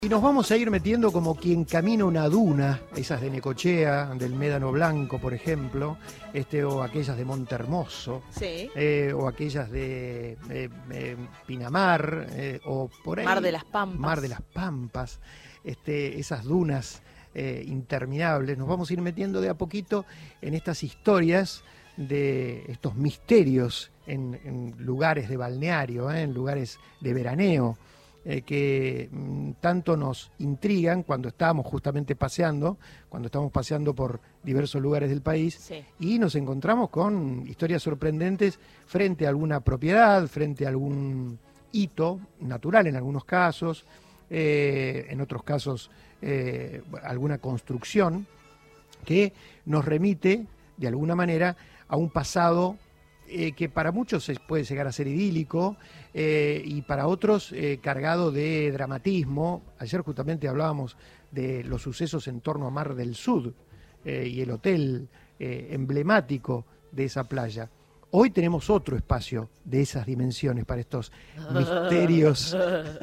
Y nos vamos a ir metiendo como quien camina una duna, esas de Necochea, del Médano Blanco, por ejemplo, o aquellas de Montehermoso, sí. O aquellas de Pinamar, o por ahí. Mar de las Pampas. Mar de las Pampas, esas dunas interminables. Nos vamos a ir metiendo de a poquito en estas historias de estos misterios en lugares de balneario, en lugares de veraneo. Que tanto nos intrigan cuando estamos justamente paseando, cuando estamos paseando por diversos lugares del país, sí. Y nos encontramos con historias sorprendentes frente a alguna propiedad, frente a algún hito natural en algunos casos, en otros casos alguna construcción que nos remite de alguna manera a un pasado que para muchos puede llegar a ser idílico y para otros cargado de dramatismo. Ayer justamente hablábamos de los sucesos en torno a Mar del Sud y el hotel emblemático de esa playa. Hoy tenemos otro espacio de esas dimensiones para estos misterios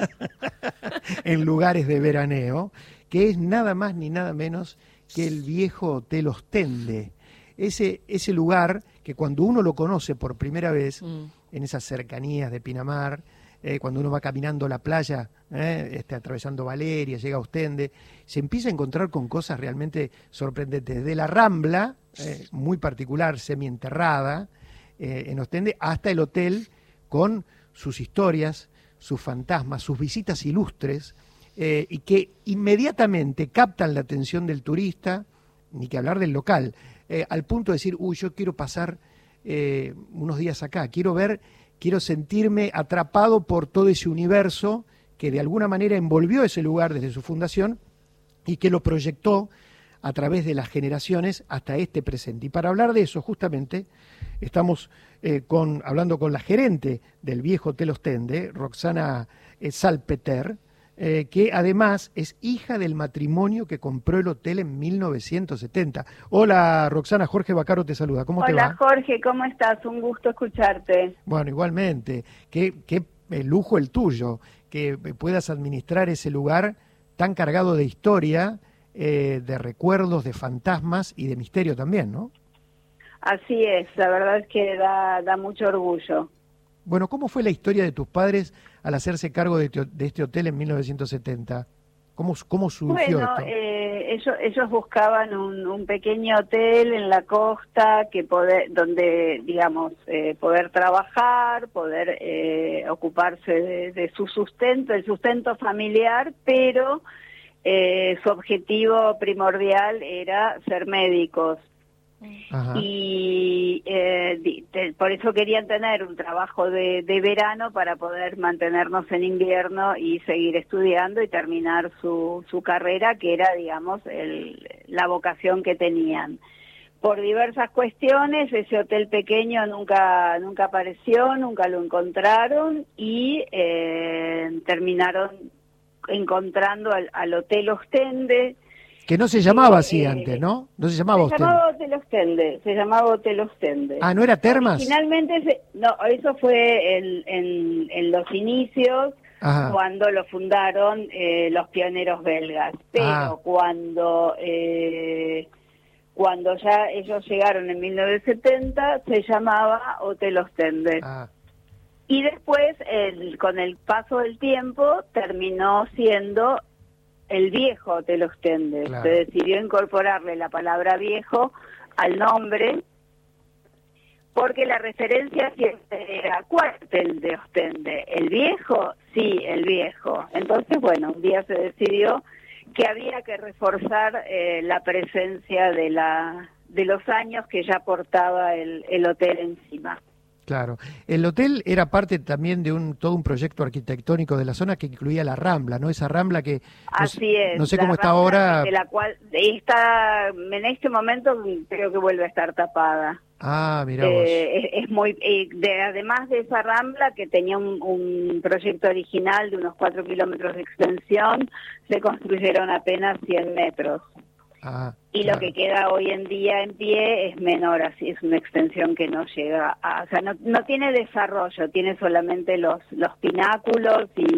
en lugares de veraneo, que es nada más ni nada menos que el viejo Hotel Ostende. Ese lugar que cuando uno lo conoce por primera vez, en esas cercanías de Pinamar, cuando uno va caminando la playa, atravesando Valeria, llega a Ostende, se empieza a encontrar con cosas realmente sorprendentes. Desde la Rambla, muy particular, semienterrada, en Ostende, hasta el hotel con sus historias, sus fantasmas, sus visitas ilustres, y que inmediatamente captan la atención del turista, ni que hablar del local, al punto de decir, yo quiero pasar unos días acá, quiero sentirme atrapado por todo ese universo que de alguna manera envolvió ese lugar desde su fundación y que lo proyectó a través de las generaciones hasta este presente. Y para hablar de eso, justamente, estamos hablando con la gerente del viejo Hotel Ostende, Roxana Salpeter, que además es hija del matrimonio que compró el hotel en 1970. Hola Roxana, Jorge Bacaro te saluda, ¿cómo te va? Hola Jorge, ¿cómo estás? Un gusto escucharte. Bueno, igualmente, qué lujo el tuyo, que puedas administrar ese lugar tan cargado de historia, de recuerdos, de fantasmas y de misterio también, ¿no? Así es, la verdad es que da mucho orgullo. Bueno, ¿cómo fue la historia de tus padres al hacerse cargo de este hotel en 1970? ¿Cómo surgió esto? Ellos buscaban un pequeño hotel en la costa donde, digamos, poder trabajar, poder ocuparse de su sustento, el sustento familiar, pero su objetivo primordial era ser médicos. Ajá. Y por eso querían tener un trabajo de verano para poder mantenernos en invierno y seguir estudiando y terminar su carrera, que era, digamos, la vocación que tenían. Por diversas cuestiones, ese hotel pequeño nunca apareció, nunca lo encontraron y terminaron encontrando al Hotel Ostende. Que no se llamaba así antes, ¿no? No se llamaba Ostende. Se llamaba Hotel Ostende. Ah, ¿no era Termas? Originalmente, no, eso fue en los inicios, ajá, cuando lo fundaron los pioneros belgas. Pero cuando ya ellos llegaron en 1970, se llamaba Hotel Ostende. Y después, con el paso del tiempo, terminó siendo el viejo Hotel Ostende. Claro. Se decidió incorporarle la palabra viejo al nombre, porque la referencia siempre era, ¿cuál hotel de Ostende? ¿El viejo? Sí, el viejo. Entonces, bueno, un día se decidió que había que reforzar la presencia de los años que ya portaba el hotel encima. Claro. El hotel era parte también de todo un proyecto arquitectónico de la zona que incluía la Rambla, ¿no? Esa Rambla que así es, no sé cómo está ahora. De la cual está, en este momento creo que vuelve a estar tapada. Mira vos. Es muy, además de esa Rambla que tenía un proyecto original de unos 4 kilómetros de extensión, se construyeron apenas 100 metros. Y claro, lo que queda hoy en día en pie es menor, así es una extensión que no llega o sea, no tiene desarrollo, tiene solamente los pináculos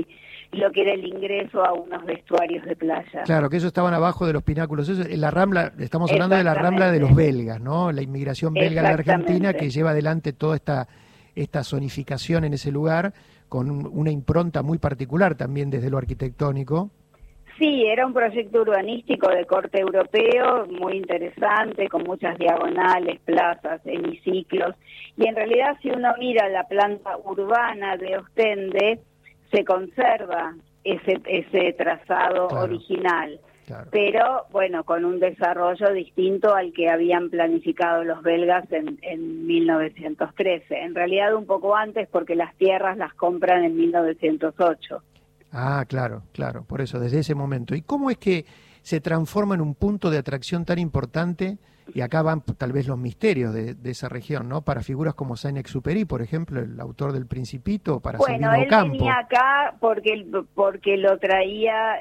lo que era el ingreso a unos vestuarios de playa. Claro, que ellos estaban abajo de los pináculos. Eso, en la Rambla, estamos hablando de la Rambla de los belgas, ¿no? La inmigración belga en la Argentina que lleva adelante toda esta zonificación en ese lugar, con una impronta muy particular también desde lo arquitectónico. Sí, era un proyecto urbanístico de corte europeo, muy interesante, con muchas diagonales, plazas, hemiciclos, y en realidad si uno mira la planta urbana de Ostende, se conserva ese trazado original, pero bueno, con un desarrollo distinto al que habían planificado los belgas en 1913, en realidad un poco antes porque las tierras las compran en 1908. Ah, claro, por eso, desde ese momento. ¿Y cómo es que se transforma en un punto de atracción tan importante? Y acá van tal vez los misterios de esa región, ¿no? Para figuras como Saint-Exupéry, por ejemplo, el autor del Principito, para Sabino Ocampo. Bueno, él venía acá porque lo traía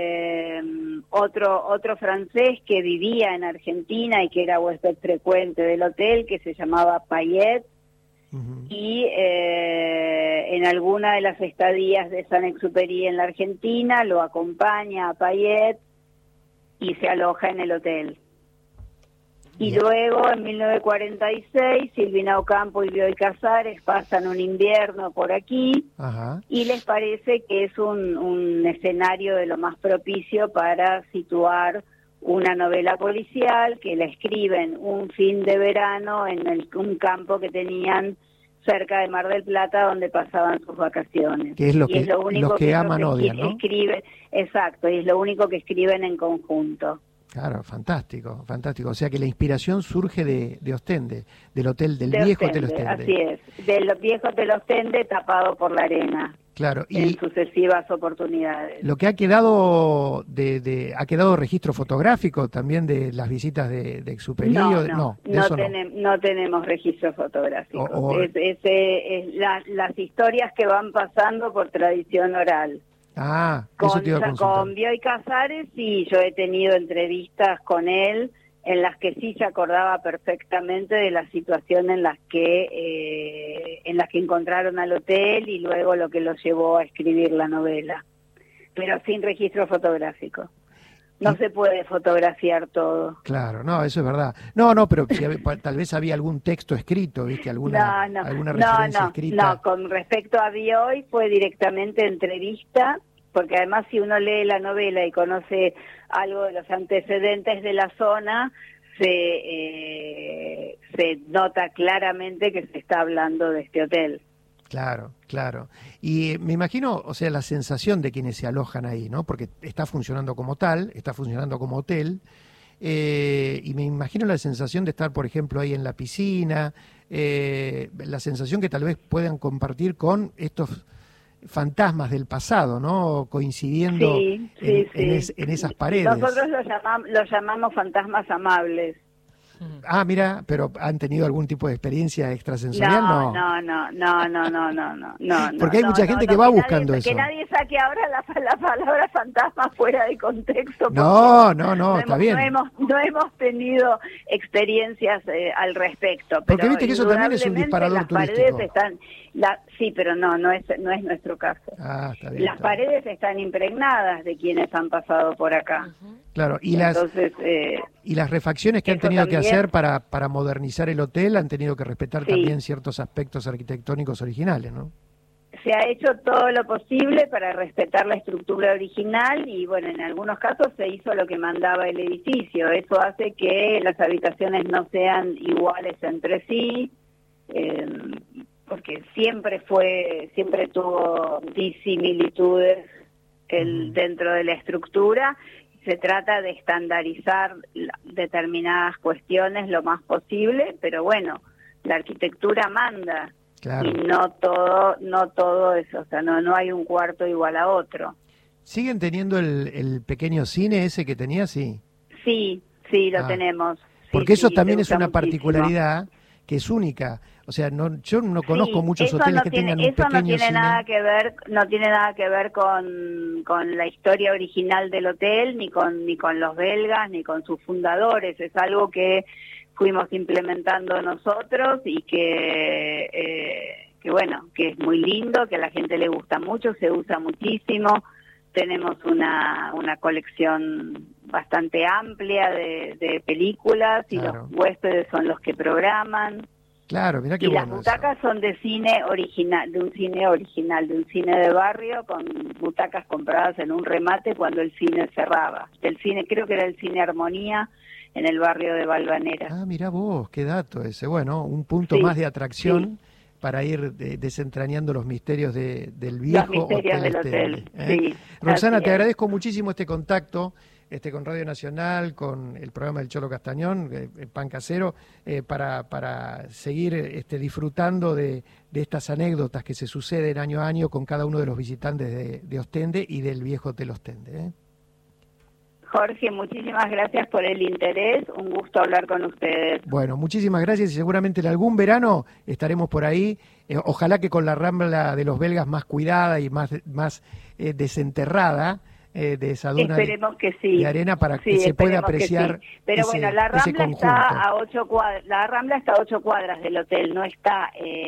otro francés que vivía en Argentina y que era huésped frecuente del hotel, que se llamaba Payet. Y en alguna de las estadías de Saint-Exupéry en la Argentina lo acompaña a Payet y se aloja en el hotel. Y luego, en 1946, Silvina Ocampo y Bioy Casares pasan un invierno por aquí. Y les parece que es un escenario de lo más propicio para situar una novela policial que la escriben un fin de verano en un campo que tenían cerca de Mar del Plata donde pasaban sus vacaciones. Que es lo que los que aman odian, ¿no? Exacto, y es lo único que escriben en conjunto. Claro, fantástico. O sea que la inspiración surge de Ostende, del hotel, del viejo Hotel Ostende. Así es, del viejo Hotel Ostende tapado por la arena. Claro, y en sucesivas oportunidades. Lo que ha quedado ha quedado registro fotográfico también de las visitas de Exupéry. No tenemos registro fotográfico. Las historias que van pasando por tradición oral. Eso te iba a consultar. Con Bioy Casares, sí, yo he tenido entrevistas con él en las que sí se acordaba perfectamente de la situación en las que encontraron al hotel y luego lo que los llevó a escribir la novela, pero sin registro fotográfico. No se puede fotografiar todo. Claro, no, eso es verdad. No, pero tal vez había algún texto escrito, ¿viste? Alguna referencia escrita. No, con respecto a Bioy fue directamente entrevista, porque además si uno lee la novela y conoce algo de los antecedentes de la zona, se nota claramente que se está hablando de este hotel. Claro. Y me imagino, o sea, la sensación de quienes se alojan ahí, ¿no? Porque está funcionando como tal, está funcionando como hotel, y me imagino la sensación de estar, por ejemplo, ahí en la piscina, la sensación que tal vez puedan compartir con estos fantasmas del pasado, ¿no? Coincidiendo en esas paredes. Nosotros los llamamos fantasmas amables. Mira, pero ¿han tenido algún tipo de experiencia extrasensorial? No. Porque hay mucha gente que va buscando eso. Que nadie saque ahora la palabra fantasma fuera de contexto. No, está bien. No hemos tenido experiencias al respecto. Porque viste que eso también es un disparador turístico. Sí, pero no es nuestro caso. Está bien. Las paredes están impregnadas de quienes han pasado por acá. Claro, y las refacciones que han tenido que hacer para modernizar el hotel han tenido que respetar también ciertos aspectos arquitectónicos originales, ¿no? Se ha hecho todo lo posible para respetar la estructura original y, bueno, en algunos casos se hizo lo que mandaba el edificio. Eso hace que las habitaciones no sean iguales entre sí, porque siempre tuvo disimilitudes dentro de la estructura. Se trata de estandarizar determinadas cuestiones lo más posible, pero bueno, la arquitectura manda. Claro. Y no todo eso, o sea, no hay un cuarto igual a otro. ¿Siguen teniendo el pequeño cine ese que tenía, sí? Sí, lo tenemos. Porque eso también es una particularidad que es única. O sea, yo no conozco muchos hoteles que tengan un pequeño cine. No tiene nada que ver con la historia original del hotel, ni con los belgas, ni con sus fundadores. Es algo que fuimos implementando nosotros y que bueno, que es muy lindo, que a la gente le gusta mucho, se usa muchísimo. Tenemos una colección bastante amplia de películas y Claro. los huéspedes son los que programan. Claro, mirá qué Y bueno las butacas eso. son de cine original, de un cine de barrio, con butacas compradas en un remate cuando el cine cerraba. Del cine, creo que era el cine Armonía, en el barrio de Valvanera. Ah, mirá vos, qué dato ese. Bueno, un punto Sí, más de atracción sí. para ir desentrañando los misterios del Los viejo misterios Hotel del Ostende, hotel, ¿eh? sí. Roxana, Así te es. agradezco muchísimo este contacto con Radio Nacional, con el programa del Cholo Castañón, Pan Casero, para seguir disfrutando de estas anécdotas que se suceden año a año con cada uno de los visitantes de Ostende y del viejo Hotel Ostende, ¿eh? Jorge, muchísimas gracias por el interés, un gusto hablar con ustedes. Bueno, muchísimas gracias y seguramente en algún verano estaremos por ahí. Ojalá que con la Rambla de los Belgas más cuidada y más desenterrada de esa duna Esperemos que sí. de arena para Sí, que se pueda esperemos que apreciar sí. Pero ese, bueno, la ese Rambla conjunto. está a 8 cuadras, la Rambla está a 8 cuadras del hotel, no está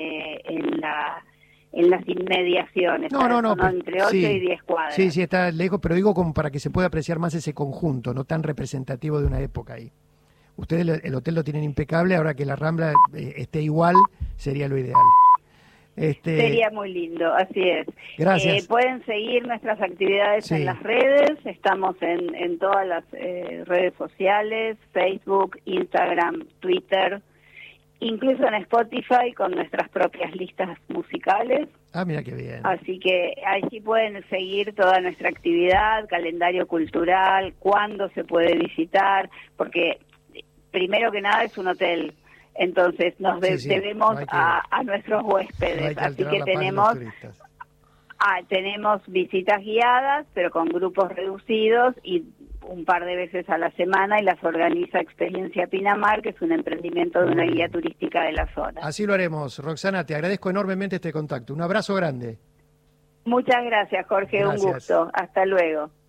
en las inmediaciones. No, Son pero entre 8 sí, y 10 cuadras. sí, está lejos, pero digo como para que se pueda apreciar más ese conjunto, no tan representativo de una época ahí. Ustedes el hotel lo tienen impecable, ahora que la Rambla esté igual, sería lo ideal. Sería muy lindo, así es. Gracias. Pueden seguir nuestras actividades Sí. en las redes, estamos en todas las redes sociales, Facebook, Instagram, Twitter, incluso en Spotify con nuestras propias listas musicales. Ah, mira qué bien. Así que allí pueden seguir toda nuestra actividad, calendario cultural, cuándo se puede visitar, porque primero que nada es un hotel. Entonces nos Sí, debemos no hay que- a nuestros huéspedes, no hay que así alterar que la paz de tenemos los turistas. tenemos visitas guiadas, pero con grupos reducidos y un par de veces a la semana, y las organiza Experiencia Pinamar, que es un emprendimiento de una guía turística de la zona. Así lo haremos. Roxana, te agradezco enormemente este contacto. Un abrazo grande. Muchas gracias, Jorge, Gracias. un gusto. Hasta luego.